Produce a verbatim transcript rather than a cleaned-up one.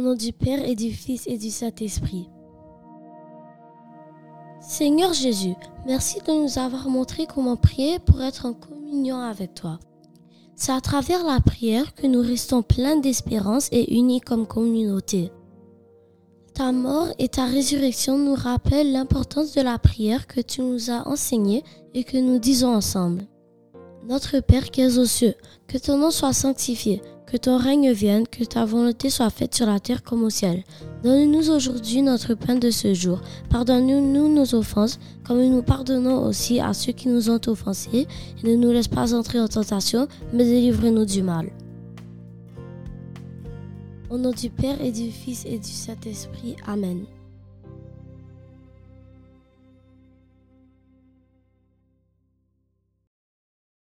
nom du Père et du Fils et du Saint-Esprit. Seigneur Jésus, merci de nous avoir montré comment prier pour être en communion avec toi. C'est à travers la prière que nous restons pleins d'espérance et unis comme communauté. Ta mort et ta résurrection nous rappellent l'importance de la prière que tu nous as enseignée et que nous disons ensemble. Notre Père qui es aux cieux, que ton nom soit sanctifié, que ton règne vienne, que ta volonté soit faite sur la terre comme au ciel. Donne-nous aujourd'hui notre pain de ce jour. Pardonne-nous nos offenses, comme nous pardonnons aussi à ceux qui nous ont offensés. Et ne nous laisse pas entrer en tentation, mais délivre-nous du mal. Au nom du Père et du Fils et du Saint-Esprit. Amen.